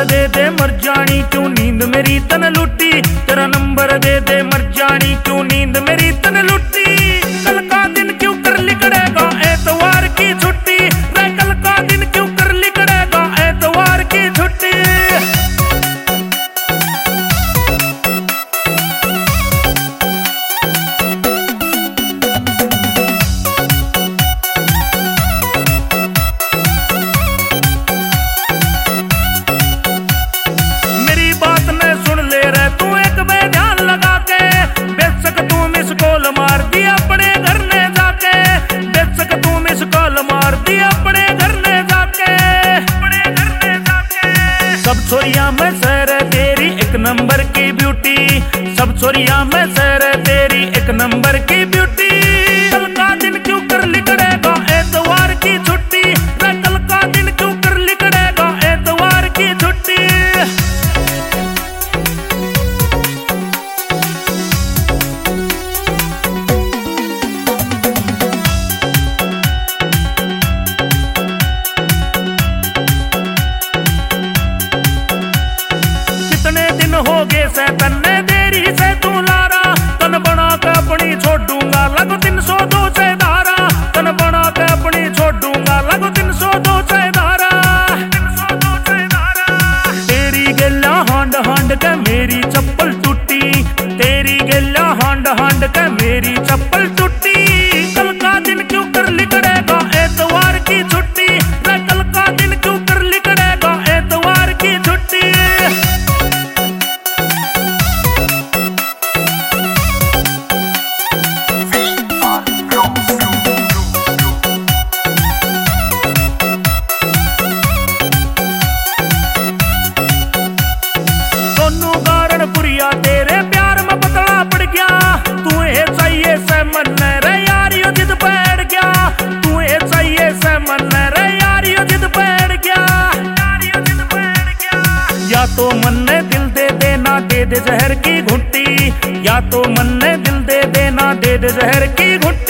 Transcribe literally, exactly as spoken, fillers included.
दे दे मर जानी क्यों नींद मेरी तन लुटी, तेरा नंबर दे दे मर जानी क्यों नींद मेरी तन लुटी। कल का दिन क्यों कर लिकड़ेगा एतवार की छुट्टी, रे कल का दिन क्यों कर लिकड़ेगा एतवार की छुट्टी। सब छोरिया में सर तेरी एक नंबर की ब्यूटी, सब छोरिया में सर तेरी एक नंबर की ब्यूटी। कल का दिन क्यों कर लिकड़ेगा एतवार की छुट्टी, रे कल का दिन क्यों कर लिकड़ेगा एतवार की छुट्टी। हो गए से तन्ने देरी से तू लारा, तन बना के अपनी छोड़ूंगा लगो तीन सौ दो से धारा, तन बना के अपनी छोड़ूंगा लगो तीन सौ दो से धारा। तेरी गेला हांड हांड के मेरी चप्पल टूटी, तेरी गेला हांड हांड के मेरी चप्पल टूटी। कल का दिन क्यों कर लिकड़ेगा एतवार की छुट्टी, रे कल का दिन क्यों कर लिकड़ेगा एतवार की छुट्टी। तेरे प्यार में पतला पड़ गया, तू ये चाहिए से मन रे यार यो जिद बैठ गया, तू ये चाहिए से मन रे यार यो जिद बैठ गया। या तो मन ने दिल दे देना दे दे जहर की घुट्टी, या तो मन ने दिल दे देना दे दे जहर की घुट्टी।